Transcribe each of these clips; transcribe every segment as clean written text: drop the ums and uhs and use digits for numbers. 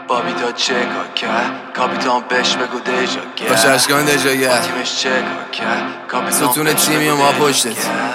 بابی تا چه کار کرد کاپیتان بهش بگو دیجا کرد باشه اشکان دیجا کرد تیمش چه کار کرد کاپیتان ستون تیمی و ما پشتت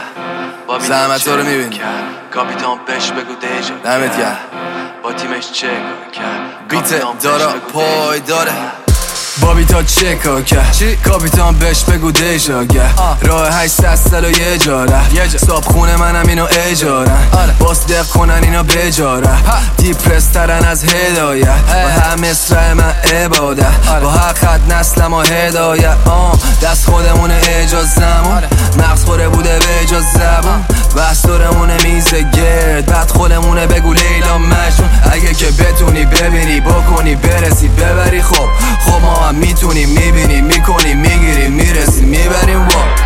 زحمت ها رو میبینی کاپیتان بهش بگو دیجا دمت گرم با تیمش چه کار کرد بیت دارا پای داره بابی تا چه کار کرد کاپیتان بهش بگو دیجا کرد راه 800 سال و یه جاره صاحب خونه منم اینو اجارن باس دق کنن اینو بجاره دیپرس ترن از هدایت با هم مصرع من عبادت با هر خط نسلم و هدایت دست خودمونه اجازمون مغز خوره بوده به اجاز زبون بحث دورمونه میزه گرد بعد خودمونه بگو لیلا مجنون اگه که بتونی ببینی بکنی برسی ببری خب ما هم میتونیم میبینیم میکنیم میگیریم میرسیم میبریم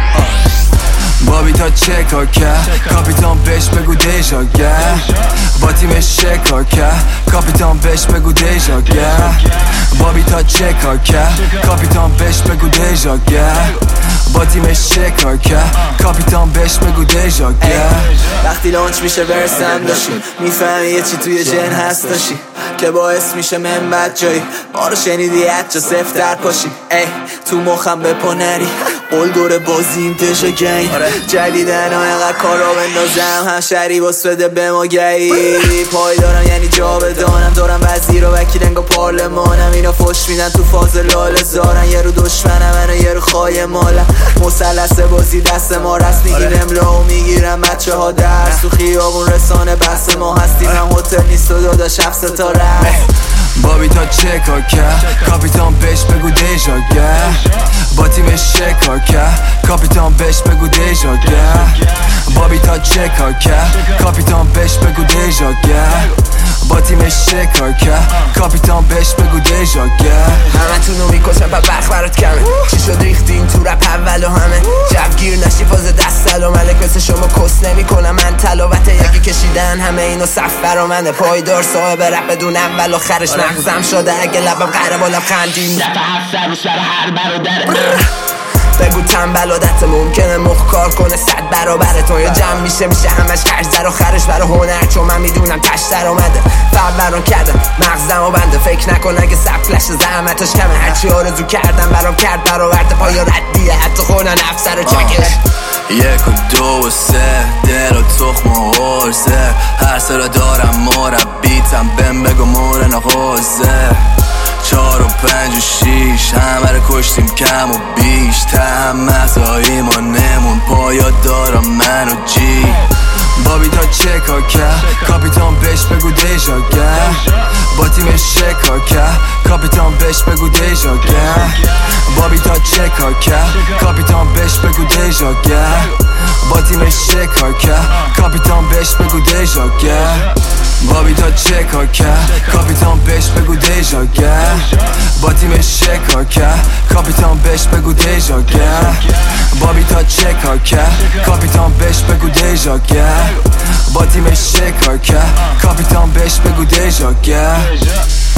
بابی تا چه کار کرد کاپیتان بهش بگو دیجا کرد با تیمش چه کار کرد کاپیتان بهش بگو دیجا کرد بابی تا چه کار کرد کاپیتان بهش بگو دیجا کرد با تیمش چه کار کرد کاپیتان بهش بگو دیجا کرد وقتی لانچ میشه برسم داشی میفهمی یه چی توی جن هست داشی که باعث میشه من بد جایی ما رو شنیدی حتی صفر در پاشی ای تو مخم بپا نری قول دور بازیم دژا گنگ جدیدن ها اینقدر کارا بندازم هم شری باس بده به ما گی پای دارم یعنی جا بدانم دارم وزیر و وکیل انگا پارلمانم اینا فش میدن تو فاز لال زارن یه رو دشمنم منو یه رو خواهی مالم مثلث بازی دست ما رست میگیم املا و میگیرم بچه ها درس تو خیابون رسانه بحث ما هستیم هم هتل نیست و داداش 7 ستاره بابی تا چه کار کرد کاپیتان بهش بگو دیجا کرد با تیمش چه کار کرد کاپیتان بهش بگو دیجا کرد بابی تا چه کار کرد کاپیتان بهش بگو دیجا کرد با تیمش چه کار کرد کاپیتان بهش بگو دیجا کرد همتونو میکشم پا بخ برات کمه چی شد ریختین تو رپ اول و همه جوگیر نشی فاز دست سلام ملک مثل شما کس نمی کنم من تلاوت یکی کشیدن همه اینو صف برا منه پایدار صاحب رپ بدون اول و خرش مغزم شده اگه لبم قره بالا خندیم دفعه 7 سر و سر هر برادره بگو تنبل عادت ممکنه مخ کار کنه 100 برابر تو یا جمع میشه همش خرج و خرش برای هنر چون من میدونم تش در اومده فرق برام کرده مغزم و بنده فکر نکن اگه سفلش زحمتش کمه هرچی آرزو کردم برام کرد برآورده پایا ردیه حتی خونن افسر و چکش 1 و 2 و 3 دل و تخم و حرزه هر سر دارم مربیتم بهم بگو مورن و حوزه 4 و 5 و 6 همه رو کشتیم کم و بیش تهم مغزایی ما نمون پایا دارم من و جی بابی تا چه کار کرد کاپیتان بهش بگو دیجا کرد با تیمش چه کار کرد کاپیتان بهش بگو دیجا کرد بابی تا چه کار کرد کاپیتان بهش بگو دیجا کرد با تیمش چه کار کرد کاپیتان بهش بگو دیجا کرد بابی تا چه کار کرد کاپیتان بهش بگو دیجا کرد با تیمش چه کار کرد کاپیتان بهش بگو دیجا کرد بابی تا چه کار کرد کاپیتان بهش بگو دیجا کرد با تیمش چه کار کرد کاپیتان بهش بگو دیجا کرد